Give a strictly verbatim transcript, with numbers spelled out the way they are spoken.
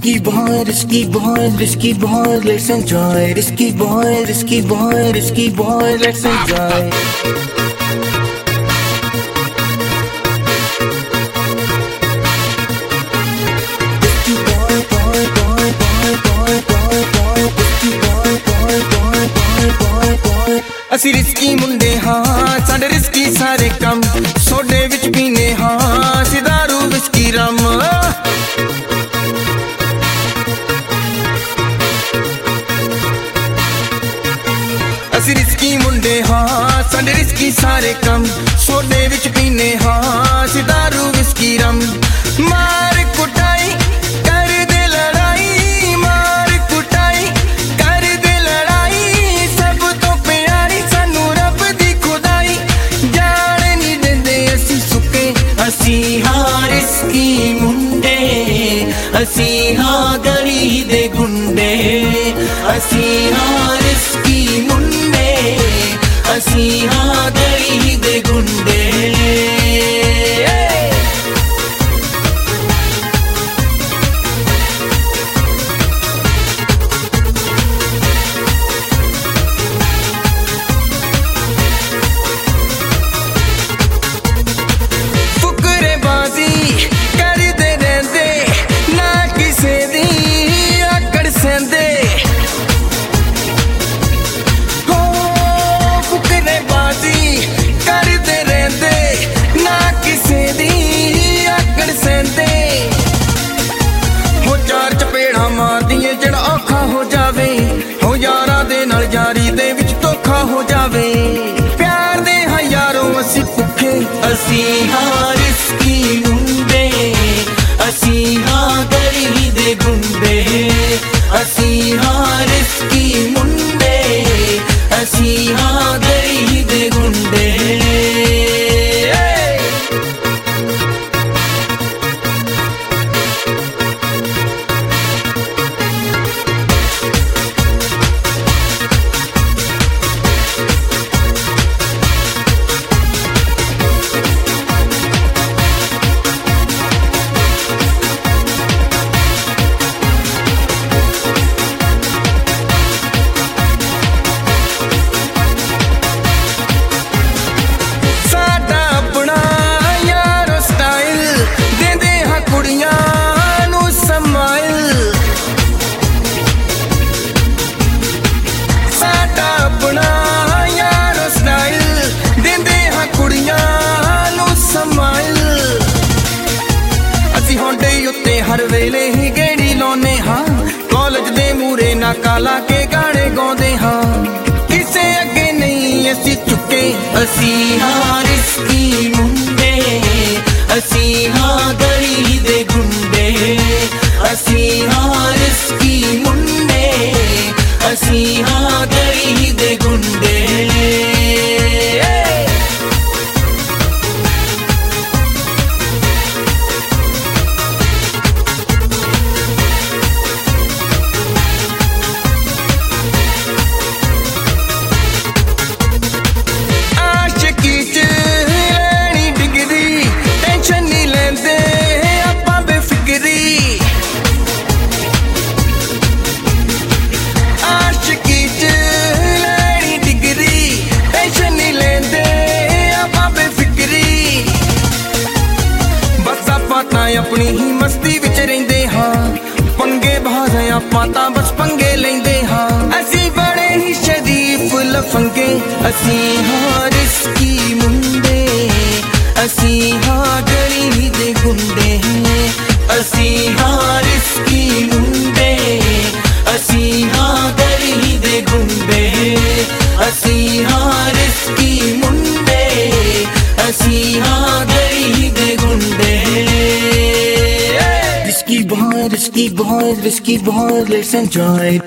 Risky boy, risky boy, risky boy, let's enjoy. Risky boy, risky boy, risky boy, let's enjoy. ਅਸੀਂ risky ਮੁੰਡੇ ਹਾਂ, ਸਾਡੇ risky ਸਾਰੇ ਕੰਮ, ਸੋਡੇ ਵਿੱਚ ਪੀਨੇ ਹਾਂ ਅਸੀਂ ਦਾਰੂ ਵਿਸਕੀ ਰਮ। ਅਸੀਂ ਰਿਸਕੀ ਮੁੰਡੇ ਹਾਂ, ਸਾਡੇ ਰਿਸਕੀ ਸਾਰੇ ਕੰਮ, ਸੋਡੇ ਵਿੱਚ ਪੀਨੇ ਹਾਂ ਅਸੀਂ ਦਾਰੂ ਵਿਸਕੀ ਰਮ। ਮਾਰ ਕੁਟਾਈ ਕਰਦੇ ਲੜਾਈ, ਮਾਰ ਕੁਟਾਈ ਕਰਦੇ ਲੜਾਈ, ਸਭ ਤੋਂ ਪਿਆਰੀ ਸਾਨੂੰ ਰੱਬ ਦੀ ਖੁਦਾਈ। ਜਾਣ ਨਹੀਂ ਦਿੰਦੇ ਅਸੀਂ ਸੁੱਕੇ, ਅਸੀਂ ਹਾਂ ਰਿਸਕੀ ਮੁੰਡੇ, ਅਸੀਂ ਹਾਂ ਗਲੀ ਦੇ ਗੁੰਡੇ। ਅਸੀਂ ਹਾਂ ਰਿਸਕੀ ਮੁੰਡੇ, ਅਸੀਂ ਹਾਂ ਗਲੀ ਦੇ ਗੁੰਡੇ। ਜਿਹੜਾ ਔਖਾ ਹੋ ਜਾਵੇ, ਹੋ ਯਾਰਾਂ ਦੇ ਨਾਲ ਯਾਰੀ ਦੇ ਵਿੱਚ ਧੋਖਾ ਹੋ ਜਾਵੇ। ਪਿਆਰ ਦੇ ਹਾਂ ਯਾਰੋਂ ਅਸੀਂ ਭੁੱਖੇ, ਅਸੀਂ ਹਾਂ ਰਿਸਕੀ ਮੁੰਡੇ, ਅਸੀਂ ਹਾਂ ਗਲੀ ਦੇ ਗੁੰਡੇ। ਅਸੀਂ ਹਾਂ ਰਿਸਕੀ ਮੁੰਡੇ, ਅਸੀਂ ਹਾਂ ਗਲੀ ਦੇ ਗੁੰਡੇ। हर वेले ही गेड़ी लाने हाँ, कॉलेज दे मूरे नाका ला के गाने गाउंदे हाँ। किसे अगे नहीं असी चुके, असी हाँ रिस्की मुंडे, असी हाँ गली दे गुंडे। असी हाँ रिस्की मुंडे, असी हाँ गली दे गुंडे। अपनी ही मस्ती विच रहिंदे हाँ, पंगे बाज आपां तां बस पंगे लैंदे हाँ। असी बड़े ही शरीफ लफंगे, असी हाँ रिस्की मुंडे, असी हाँ गली दे गुंडे। असी हाँ रिस्की मुंडे, असी हाँ गली दे गुंडे। असी हाँ रिस्की मुंडे, असी हाँ गली दे गुंडे। Risky boy, risky boy, risky boy, let's enjoy.